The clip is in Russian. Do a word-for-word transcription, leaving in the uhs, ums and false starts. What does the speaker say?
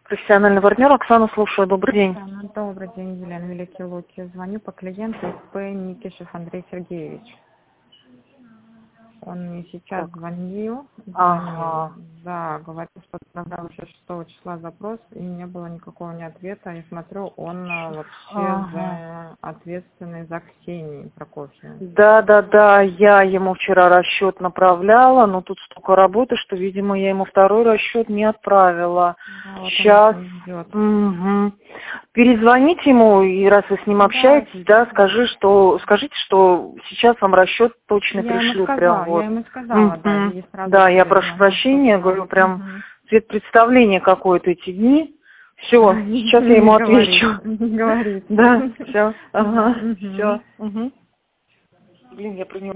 Профессиональный партнер, Оксана, слушаю. Добрый день. Оксана, добрый день, Елена Великий Луки. Звоню по клиенту П. Никишев Андрей Сергеевич. Он мне сейчас Так. звонил, звонил, Ага. да, говорит, что отправлял еще шестого числа запрос, и не было никакого ни ответа. Я смотрю, он а, вообще Ага. за ответственный за Ксению Прокофьевну. Да, да, да, я ему вчера расчет направляла, но тут столько работы, что, видимо, я ему второй расчет не отправила. Да, вот Сейчас. он ждет. Угу. Перезвоните ему, и раз вы с ним Да, общаетесь, да, скажи, что, скажите, что сейчас вам расчет точно Я ему пришлют, сказала, прям вот. я ему сказала, да, Мгм. и сразу Да, я ответ прошу на прощения, вопрос. говорю, прям Мгм. цвет представления какой-то эти дни. Все, сейчас я Не ему говорит, отвечу. не говорит. Да, все, ага, Мгм. все. Блин, я про него